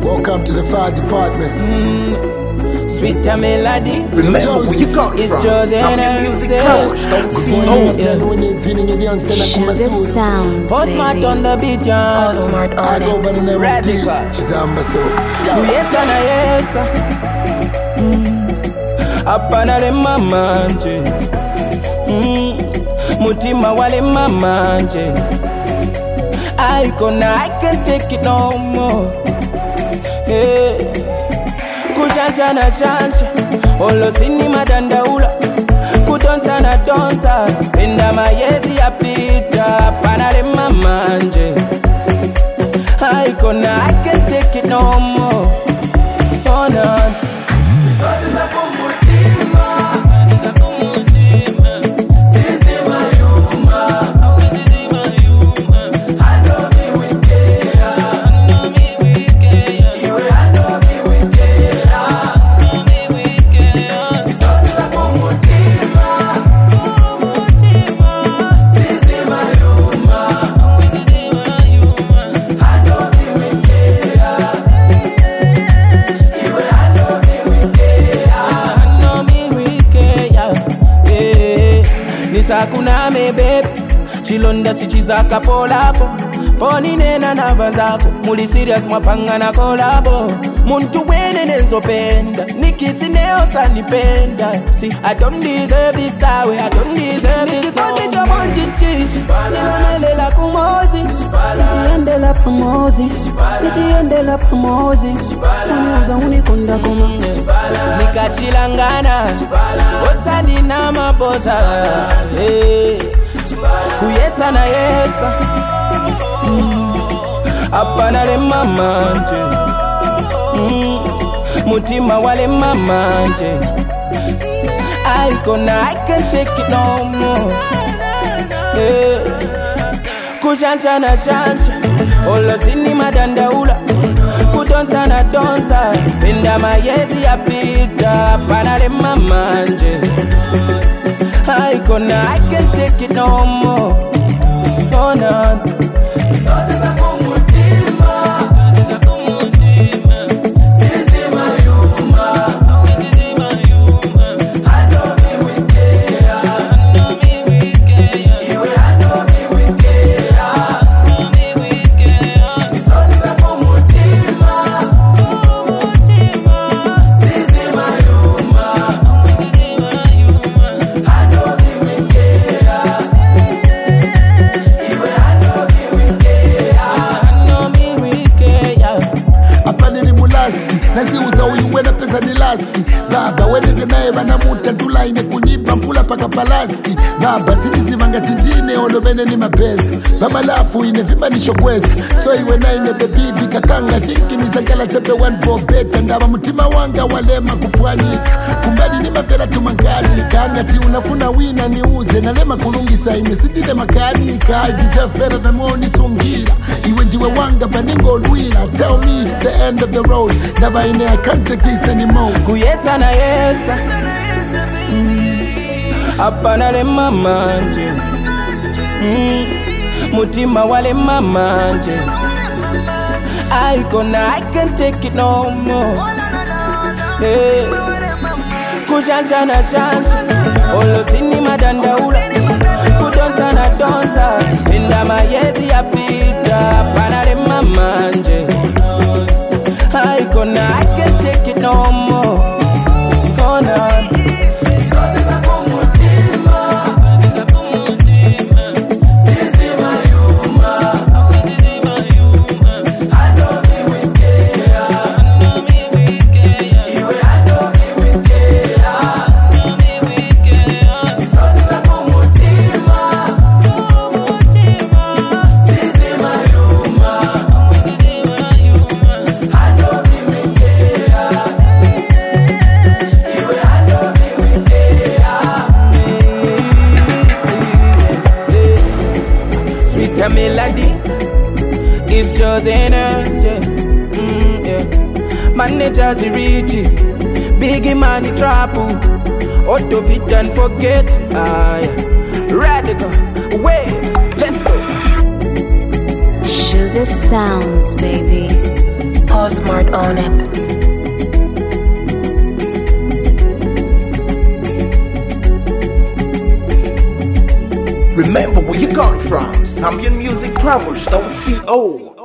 Welcome to the fire department. Sweet melody. Remember where you got it from. Something music crush. Don't see Sugar sounds, Postmart baby. on the beat, yeah. Postmart I on go by the it. name of Radical. Chizamba, so Kuyesa na yesa. Apana le mamanje. Mutima wale mamanje. I can't take it no more. Hey. Kushansha na shansha. Olo sini madandaula. Kudonsa na donsa. Enda mayezi ya pita. Panale mamanje. I can't take it no more. Oh no. Sakuna me baby Chilonda sichiza kapolapo Poni nena na bazako Muli serious mwapanga na kolabo Muntu wene nenzo penda Nikisi neo sanipenda See, I don't deserve this that way I don't deserve this no more Niko monjichi Chilomele la kumozi Sitiende la pamozi Sitiende la pamozi Uniuza unikonda kuma Nikachilangana Osani na mabosa hey. Kuyesa na yesa Apana le mamanje Mutima wale mamanje I can't take it no more hey. Kushansha na shansha Olo sini madandaula Kudonsa na donsa Penda mayezi ya pita Apana le mamanje I can't take it no more. Oh no. naziuza uyiwena pesa ni lasti baba weneze naye banamuta ntulaine kunyipa mpula paka palasti baba sinizivanga tinjine olobene ni mapesa vamalafu ine vimanisho kwesa so iwe naine bebibi kakanga thinki nizangala chepe one for better ndaba mutima wanga walema kupwanyika kumbali ni mavela tumankani kanga ti unafuna wina niuze nalema kulungisa ine sidile makanika I deserve better than more nisungira iwe ndiwe wanga baningo lwila tell me it's the end of the road Naba ine I can't take this anymore Kuyesa na yesa Apana le mamanje Mutima wale mamanje I can't take it no more hey. Kushansha na shansha Olo sini madandaula Kudonsa na donsa Penda mayezi ya pita Apana le mamanje I can't take it no more. Oh no. The melody is just energy, yeah. Managers reach it, biggie money trouble. Auto fit and forget, radical, wait, let's go. Sugar sounds, baby. Osmart on it. Remember where you got it from. ZambianMusicPromos.co.